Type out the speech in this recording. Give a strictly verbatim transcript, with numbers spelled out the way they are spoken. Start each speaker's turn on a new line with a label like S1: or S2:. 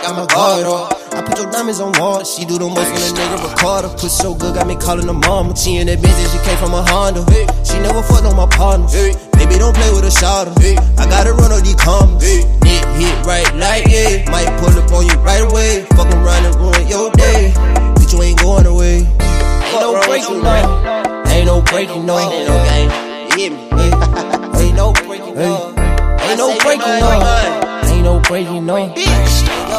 S1: got my guard up. I put your diamonds on water. She do the most when a nigga record her. Push so good, got me calling her mama. She in that business, she came from a Honda. She never fucked on my partners. Baby, don't play with a shotter. I gotta run all these commas. Hit, hit right like yeah. Might pull up on you right away. Fuck around and ruin your day. Bitch, you ain't going away. Ain't no breaking, no. Ain't no breaking, no. Ain't no game. You hear me? Ain't no breaking, no. Ain't no breaking, no. Ain't no breaking, no.